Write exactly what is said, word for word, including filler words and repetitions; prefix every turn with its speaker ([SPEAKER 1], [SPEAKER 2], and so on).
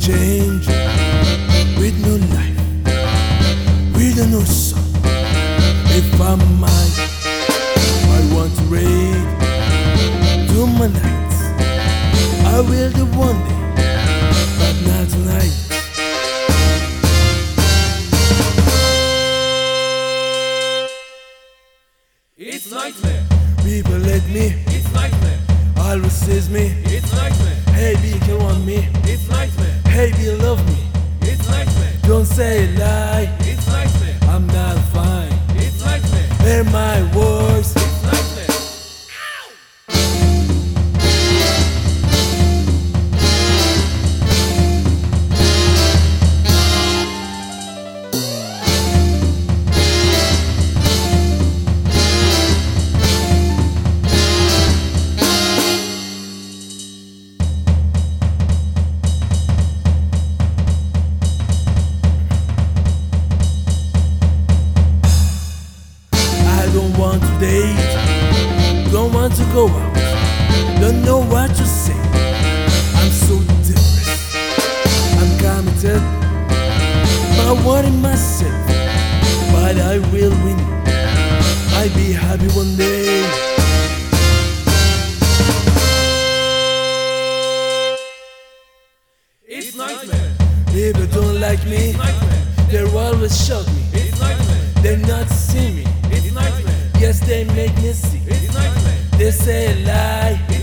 [SPEAKER 1] change, with no life, with no sun. If I'm mine, I want to raid to my nights. I will do one day, but not tonight.
[SPEAKER 2] It's nightmare.
[SPEAKER 1] People let me,
[SPEAKER 2] It's nightmare.
[SPEAKER 1] always says me,
[SPEAKER 2] It's nightmare.
[SPEAKER 1] hey B, you want me,
[SPEAKER 2] It's nightmare.
[SPEAKER 1] hey B, love me.
[SPEAKER 2] It's nightmare.
[SPEAKER 1] Don't say a lie,
[SPEAKER 2] It's nightmare.
[SPEAKER 1] I'm not fine.
[SPEAKER 2] It's nightmare.
[SPEAKER 1] Hear my voice.
[SPEAKER 2] It's nightmare.
[SPEAKER 1] I don't want to date, don't want to go out, don't know what to say. I'm so depressed, I'm committed, but worrying myself, but I will win. I'll be happy one day.
[SPEAKER 2] It's nightmare.
[SPEAKER 1] People don't like me,
[SPEAKER 2] It's nightmare.
[SPEAKER 1] they always shout me,
[SPEAKER 2] It's nightmare.
[SPEAKER 1] they not see me.
[SPEAKER 2] It's nightmare.
[SPEAKER 1] Yes, they make me see.
[SPEAKER 2] It's nightmare.
[SPEAKER 1] They say a lie,